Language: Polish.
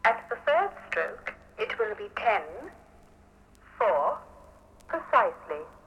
At the third stroke, it will be 10, 4, precisely.